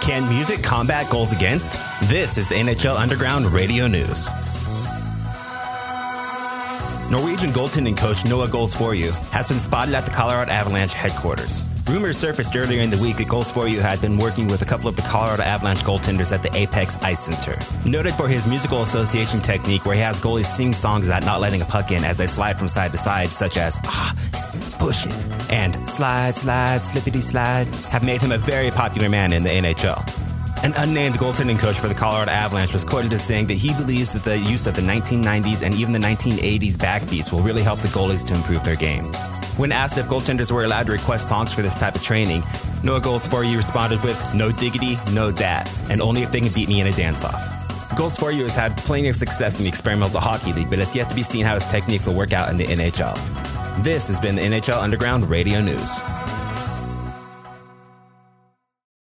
Can music combat goals against? This is the NHL Underground Radio News. Norwegian goaltending coach Noah Golsforyu has been spotted at the Colorado Avalanche headquarters. Rumors surfaced earlier in the week that Golsforyu had been working with a couple of the Colorado Avalanche goaltenders at the Apex Ice Center. Noted for his musical association technique where he has goalies sing songs about not letting a puck in as they slide from side to side, such as, push it, and slide, slide, slippity slide, have made him a very popular man in the NHL. An unnamed goaltending coach for the Colorado Avalanche was quoted as saying that he believes that the use of the 1990s and even the 1980s backbeats will really help the goalies to improve their game. When asked if goaltenders were allowed to request songs for this type of training, Noah Golsforyu responded with, "No diggity, no dat, and only if they can beat me in a dance-off." Golsforyu has had plenty of success in the Experimental Hockey League, but it's yet to be seen how his techniques will work out in the NHL. This has been the NHL Underground Radio News.